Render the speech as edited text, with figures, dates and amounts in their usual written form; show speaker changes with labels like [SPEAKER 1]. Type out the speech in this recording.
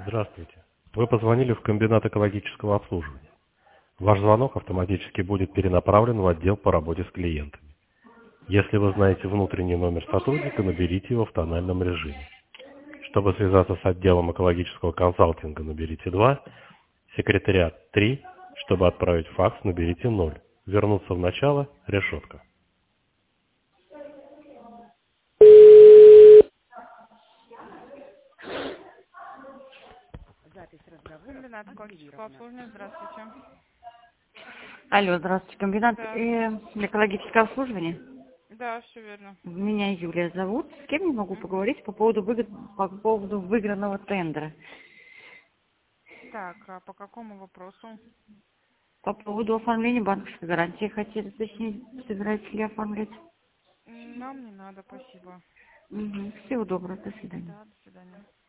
[SPEAKER 1] Здравствуйте. Вы позвонили в комбинат экологического обслуживания. Ваш звонок автоматически будет перенаправлен в отдел по работе с клиентами. Если вы знаете внутренний номер сотрудника, наберите его в тональном режиме. Чтобы связаться с отделом экологического консалтинга, наберите 2, секретариат 3, чтобы отправить факс, наберите 0. Вернуться в начало – решетка.
[SPEAKER 2] Комбинат экологического обслуживания, здравствуйте.
[SPEAKER 3] Алло, здравствуйте, комбинат
[SPEAKER 2] Да,
[SPEAKER 3] экологического обслуживания.
[SPEAKER 2] да, все верно.
[SPEAKER 3] Меня Юлия зовут. С кем я могу
[SPEAKER 2] Мгм.
[SPEAKER 3] поговорить по поводу выигранного тендера?
[SPEAKER 2] Так, а по какому вопросу?
[SPEAKER 3] По поводу оформления банковской гарантии хотели уточнить, собираетесь ли оформлять?
[SPEAKER 2] Нам не надо, спасибо.
[SPEAKER 3] Всего доброго, до свидания.
[SPEAKER 2] Да, до свидания.